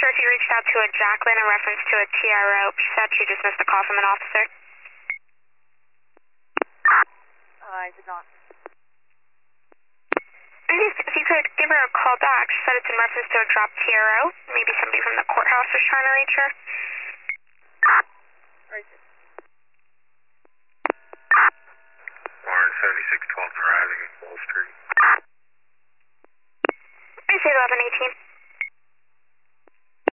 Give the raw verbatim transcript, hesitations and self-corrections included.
sure if you reached out to a Jacqueline in reference to a T R O. She said she just missed a call from an officer. Uh, I did not. If, if you could give her a call back, she said it's in reference to a dropped T R O. Maybe somebody from the courthouse was trying to reach her.